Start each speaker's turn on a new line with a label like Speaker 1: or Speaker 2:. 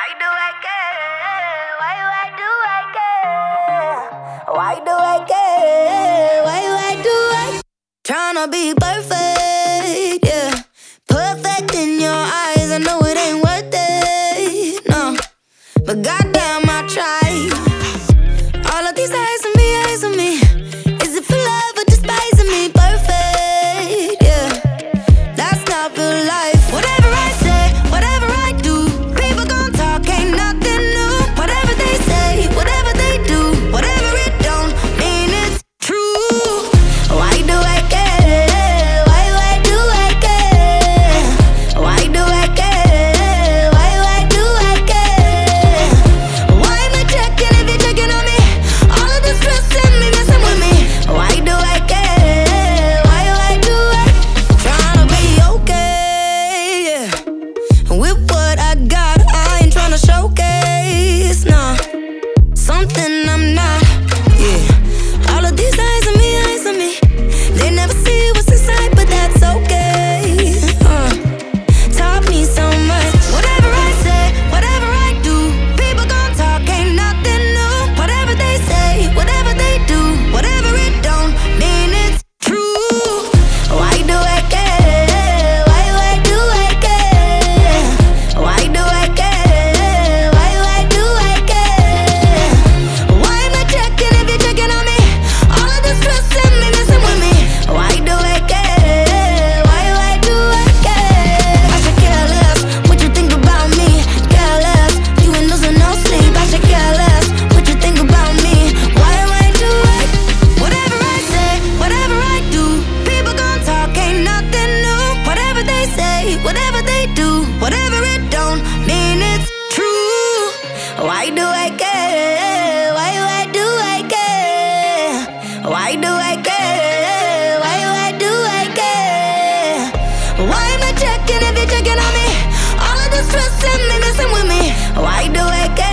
Speaker 1: Why do I care? Why do I care? Why do I care? Why do I? Tryna be perfect, yeah. Perfect in your eyes, I know it ain't worth it, no. But goddamn, I try. All of these eyes on me. Is it for love or despising me? Perfect, yeah. That's not real life. Whatever I say, whatever I do, people gon' talk, ain't nothing new. Whatever they say, whatever they do, whatever it don't mean it's true. Why do I care? Why do I care? Why do I care? Why do I care? Why am I checking if you're checking on me? All of this stress and me messing with me. Why do I care? Why do I? Tryna be okay, yeah. With what I got, I ain't tryna showcase, nah. Something I'm not, yeah. All of these eyes on me. They never see what's inside, but that's okay. Taught me so much. Whatever I say, whatever I do, people gon' talk, ain't nothing new. Whatever they say, whatever they do, whatever it don't mean it's true. Why do I care? Why do I care? Why do I care? Why do I care? Why am I checking if you're checking on me? All of this stress and me messing with me. Why do I care? Why do I care? I should care less what you think about me. Care less, you ain't losing no sleep. I should care less what you think about me. Why do I? Whatever I say, whatever I do, people gon' talk, ain't nothing new. Whatever they say, whatever they do, whatever it don't mean it's true. Why do I care? Why do I care? Why do I care? Why do I care? Why am I checking if you're checking on me? All of this stress and me messing with me. Why do I care?